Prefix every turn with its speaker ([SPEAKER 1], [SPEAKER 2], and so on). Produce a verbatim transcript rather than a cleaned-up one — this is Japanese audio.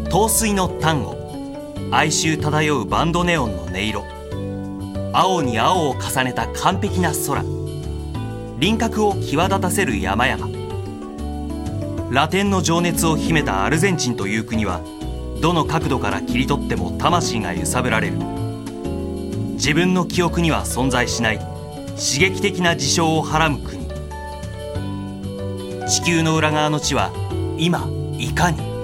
[SPEAKER 1] 陶酔の端午、哀愁漂うバンドネオンの音色、青に青を重ねた完璧な空、輪郭を際立たせる山々。ラテンの情熱を秘めたアルゼンチンという国は、どの角度から切り取っても魂が揺さぶられる。自分の記憶には存在しない刺激的な事象をはらむ国。地球の裏側の地は今いかに。